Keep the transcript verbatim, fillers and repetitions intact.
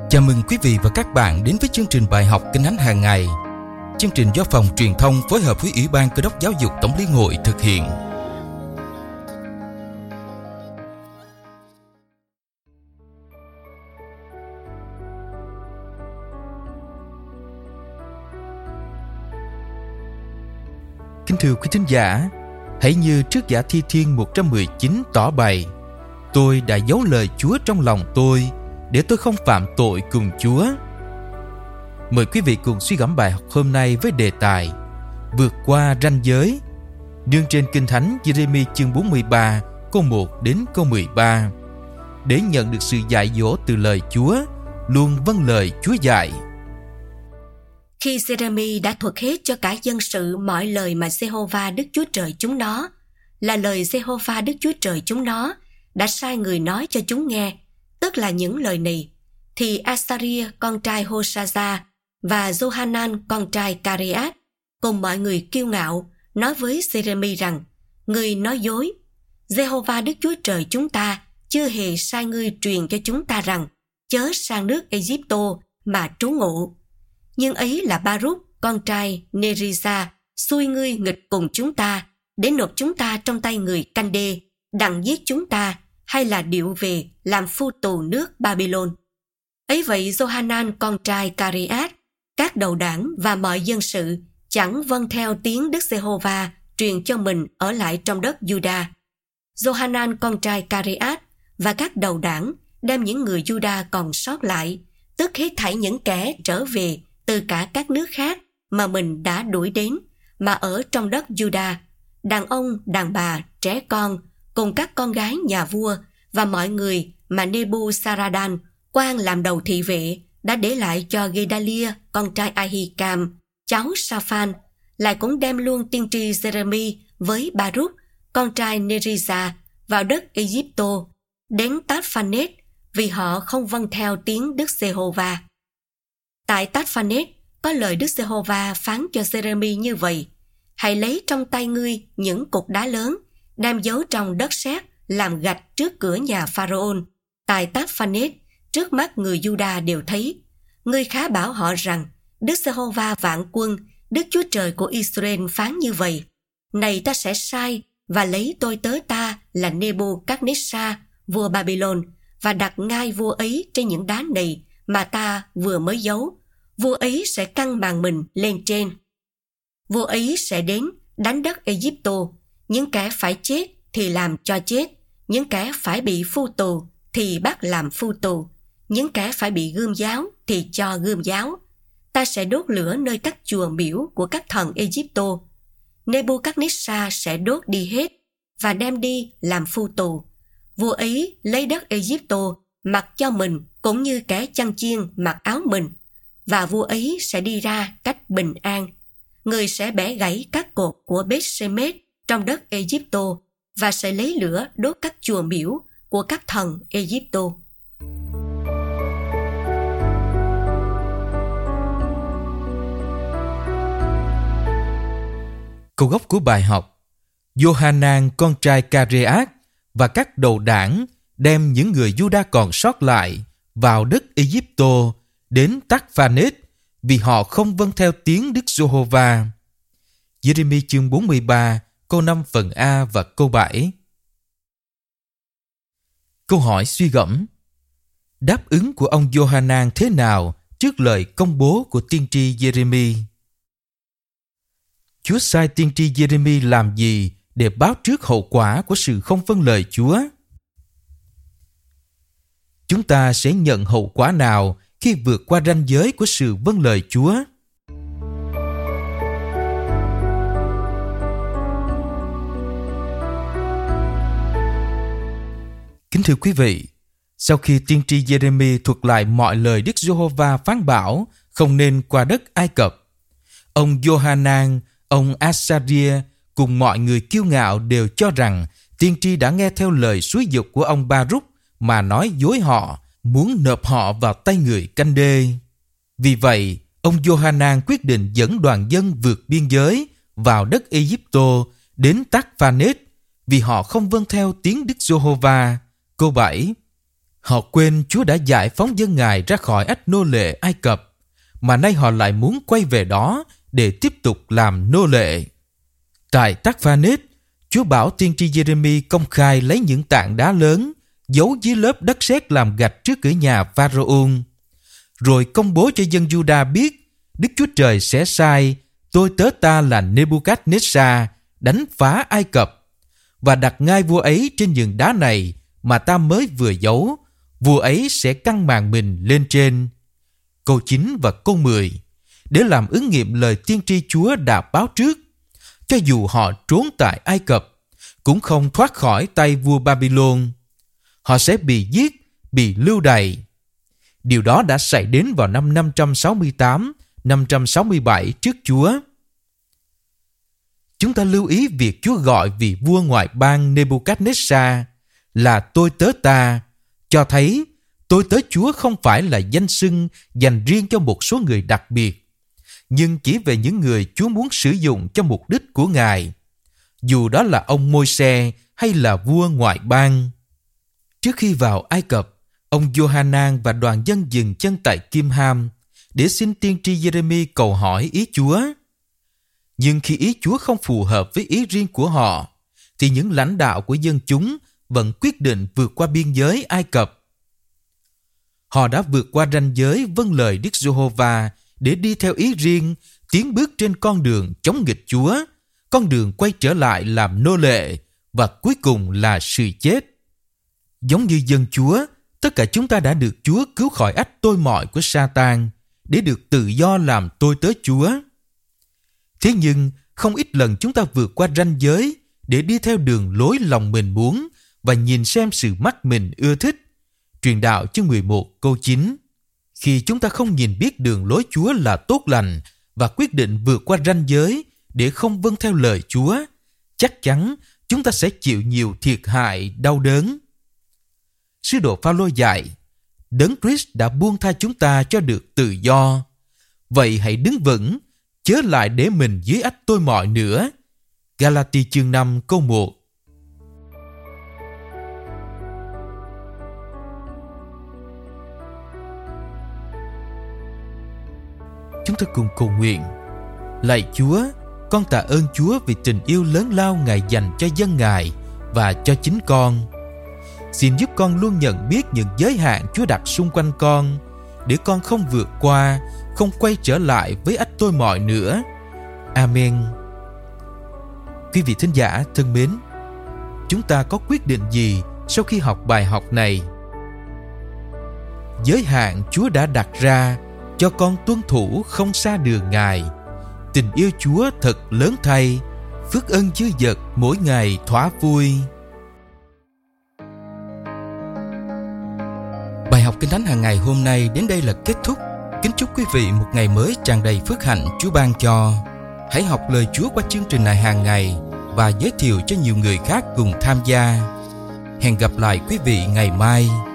Chào mừng quý vị và các bạn đến với chương trình bài học Kinh Thánh hàng ngày. Chương trình do Phòng Truyền thông phối hợp với Ủy ban Cơ đốc Giáo dục Tổng Liên hội thực hiện. Kính thưa quý thính giả, hãy như trước Giả Thi Thiên một trăm mười chín tỏ bày: tôi đã giấu lời Chúa trong lòng tôi, để tôi không phạm tội cùng Chúa. Mời quý vị cùng suy gẫm bài học hôm nay với đề tài Vượt qua ranh giới, nương trên Kinh Thánh Giê-rê-mi chương bốn mươi ba, câu một đến câu mười ba. Để nhận được sự dạy dỗ từ lời Chúa, luôn vâng lời Chúa dạy. Khi Giê-rê-mi đã thuật hết cho cả dân sự mọi lời mà Giê-hô-va Đức Chúa Trời chúng nó, là lời Giê-hô-va Đức Chúa Trời chúng nó đã sai người nói cho chúng nghe, tức là những lời này, thì Asaria con trai Hô-sa-da và Johanan con trai Careat cùng mọi người kiêu ngạo nói với Giê-rê-mi rằng: ngươi nói dối, Giê-hô-va Đức Chúa Trời chúng ta chưa hề sai ngươi truyền cho chúng ta rằng chớ sang nước Ê-díp-tô mà trú ngụ. Nhưng ấy là Ba-rúc con trai Nê-ri-da xui ngươi nghịch cùng chúng ta, để nộp chúng ta trong tay người Canh-đê, đặng giết chúng ta, hay là điệu về làm phu tù nước Babylon. Ấy vậy Johanan con trai Careat, các đầu đảng và mọi dân sự chẳng vâng theo tiếng Đức Giê-hô-va truyền cho mình ở lại trong đất Juda. Johanan con trai Careat và các đầu đảng đem những người Juda còn sót lại, tức hết thảy những kẻ trở về từ cả các nước khác mà mình đã đuổi đến, mà ở trong đất Juda, đàn ông, đàn bà, trẻ con, cùng các con gái nhà vua và mọi người mà Nebu-saradan, quan làm đầu thị vệ, đã để lại cho Gedalia con trai Ahikam, cháu Sa-phan, lại cũng đem luôn tiên tri Giê-rê-mi với Ba-rúc con trai Nê-ri-da vào đất Ê-díp-tô, đến Tát-pha-nết, vì họ không vâng theo tiếng Đức Giê-hô-va. Tại Tát-pha-nết có lời Đức Giê-hô-va phán cho Giê-rê-mi như vậy: hãy lấy trong tay ngươi những cục đá lớn, đem giấu trong đất sét, làm gạch trước cửa nhà Pharaon tại Tát-pha-nết, trước mắt người Juda đều thấy. Ngươi khá bảo họ rằng Đức Giê-hô-va vạn quân, Đức Chúa Trời của Israel phán như vậy: này ta sẽ sai và lấy tôi tớ ta là Nebu-cát-nét-sa vua Babylon, và đặt ngai vua ấy trên những đá này mà ta vừa mới giấu. Vua ấy sẽ căng màn mình lên trên. Vua ấy sẽ đến đánh đất Ê-díp-tô, những kẻ phải chết thì làm cho chết, những kẻ phải bị phu tù thì bắt làm phu tù, những kẻ phải bị gươm giáo thì cho gươm giáo. Ta sẽ đốt lửa nơi các chùa miếu của các thần Ê-díp-tô. Nebu-cát-nét-sa sẽ đốt đi hết và đem đi làm phu tù. Vua ấy lấy đất Ê-díp-tô mặc cho mình, cũng như kẻ chăn chiên mặc áo mình, và vua ấy sẽ đi ra cách bình an. Người sẽ bẻ gãy các cột của Bết-sê-mết trong đất Ê-díp-tô và sẽ lấy lửa đốt các chùa miếu của các thần Ê-díp-tô. Câu gốc của bài học: Johanan con trai Careat và các đầu đảng đem những người Juda còn sót lại vào đất Ê-díp-tô đến Tát-pha-nết, vì họ không vâng theo tiếng Đức Giê-hô-va. Giê-rê-mi chương bốn mươi ba, câu năm phần A và câu bảy. Câu hỏi suy gẫm: đáp ứng của ông Johanan thế nào trước lời công bố của tiên tri Giê-rê-mi? Chúa sai tiên tri Giê-rê-mi làm gì để báo trước hậu quả của sự không vâng lời Chúa? Chúng ta sẽ nhận hậu quả nào khi vượt qua ranh giới của sự vâng lời Chúa? Kính thưa quý vị, sau khi tiên tri Giê-rê-mi thuật lại mọi lời Đức Giê-hô-va phán bảo không nên qua đất Ai Cập, ông Johanan, ông Asaria cùng mọi người kiêu ngạo đều cho rằng tiên tri đã nghe theo lời xúi giục của ông Ba-rúc mà nói dối họ, muốn nộp họ vào tay người Canh-đê. Vì vậy, ông Johanan quyết định dẫn đoàn dân vượt biên giới vào đất Ê-díp-tô đến Tát-pha-nết, vì họ không vâng theo tiếng Đức Giê-hô-va. Câu bảy. Họ quên Chúa đã giải phóng dân Ngài ra khỏi ách nô lệ Ai Cập, mà nay họ lại muốn quay về đó để tiếp tục làm nô lệ. Tại Tắc-pha-nết, Chúa bảo tiên tri Giê-rê-mi công khai lấy những tảng đá lớn giấu dưới lớp đất sét làm gạch trước cửa nhà Pharaon, rồi công bố cho dân Giu-đa biết Đức Chúa Trời sẽ sai tôi tớ ta là Nê-bu-cát-nét-sa đánh phá Ai Cập và đặt ngai vua ấy trên những đá này mà ta mới vừa giấu. Vua ấy sẽ căng màn mình lên trên. Câu chín và câu mười để làm ứng nghiệm lời tiên tri Chúa đã báo trước. Cho dù họ trốn tại Ai Cập, cũng không thoát khỏi tay vua Babylon. Họ sẽ bị giết, bị lưu đày. Điều đó đã xảy đến vào năm năm trăm sáu mươi tám, năm trăm sáu mươi bảy trước Chúa. Chúng ta lưu ý việc Chúa gọi vị vua ngoại bang Nê-bu-cát-nét-sa là tôi tớ ta, cho thấy tôi tớ Chúa không phải là danh xưng dành riêng cho một số người đặc biệt, nhưng chỉ về những người Chúa muốn sử dụng cho mục đích của Ngài, dù đó là ông Môi-se hay là vua ngoại bang. Trước khi vào Ai Cập, ông Giô-ha-nan và đoàn dân dừng chân tại Kim-ham để xin tiên tri Giê-rê-mi cầu hỏi ý Chúa. Nhưng khi ý Chúa không phù hợp với ý riêng của họ, thì những lãnh đạo của dân chúng vẫn quyết định vượt qua biên giới Ai Cập. Họ đã vượt qua ranh giới vâng lời Đức Giê-hô-va để đi theo ý riêng, tiến bước trên con đường chống nghịch Chúa, con đường quay trở lại làm nô lệ và cuối cùng là sự chết. Giống như dân Chúa, tất cả chúng ta đã được Chúa cứu khỏi ách tôi mọi của Sa-tan để được tự do làm tôi tớ Chúa. Thế nhưng, không ít lần chúng ta vượt qua ranh giới để đi theo đường lối lòng mình muốn và nhìn xem sự mắt mình ưa thích. Truyền đạo chương mười một câu chín. Khi chúng ta không nhìn biết đường lối Chúa là tốt lành và quyết định vượt qua ranh giới để không vâng theo lời Chúa, chắc chắn chúng ta sẽ chịu nhiều thiệt hại, đau đớn. Sứ đồ Phao-lô dạy, Đấng Christ đã buông tha chúng ta cho được tự do. Vậy hãy đứng vững, chớ lại để mình dưới ách tôi mọi nữa. Ga-la-ti chương năm câu một. Chúng ta cùng cầu nguyện. Lạy Chúa, con tạ ơn Chúa vì tình yêu lớn lao Ngài dành cho dân Ngài và cho chính con. Xin giúp con luôn nhận biết những giới hạn Chúa đặt xung quanh con, để con không vượt qua, không quay trở lại với ách tôi mọi nữa. Amen. Quý vị thính giả thân mến, chúng ta có quyết định gì sau khi học bài học này? Giới hạn Chúa đã đặt ra cho con tuân thủ không xa đường Ngài. Tình yêu Chúa thật lớn thay, phước ân dư dật mỗi ngày thỏa vui. Bài học Kinh Thánh hàng ngày hôm nay đến đây là kết thúc. Kính chúc quý vị một ngày mới tràn đầy phước hạnh Chúa ban cho. Hãy học lời Chúa qua chương trình này hàng ngày và giới thiệu cho nhiều người khác cùng tham gia. Hẹn gặp lại quý vị ngày mai.